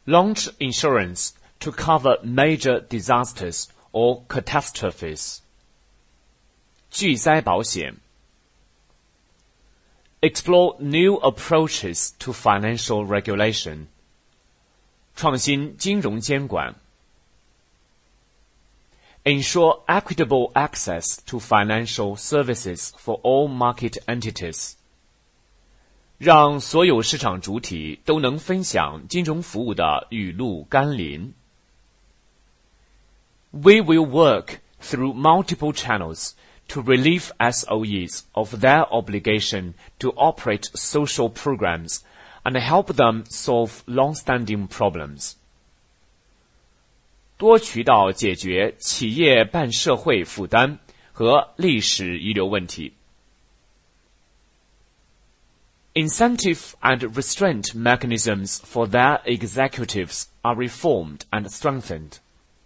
Launch insurance to cover major disasters or catastrophes. 巨灾保险。Explore new approaches to financial regulation. 创新金融监管。Ensure equitable access to financial services for all market entities. 让所有市场主体都能分享金融服务的雨露甘霖。We will work through multiple channels to relieve SOEs of their obligation to operate social programs and help them solve long-standing problems. 多渠道解决企业办社会负担和历史遗留问题。Incentive and restraint mechanisms for their executives are reformed and strengthened.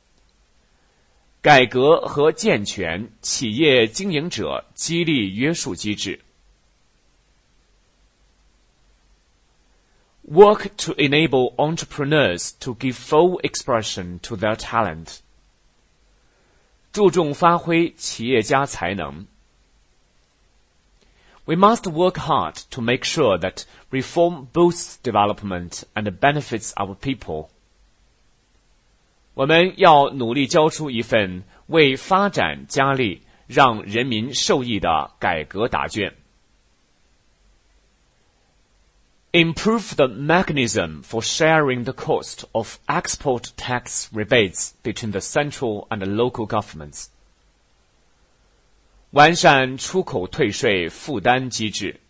改革和健全企业经营者激励约束机制。Work to enable entrepreneurs to give full expression to their talent. 注重发挥企业家才能。We must work hard to make sure that reform boosts development and benefits our people. 我们要努力交出一份为发展加力、让人民受益的改革答卷。Improve the mechanism for sharing the cost of export tax rebates between the central and local governments. 完善出口退税负担机制。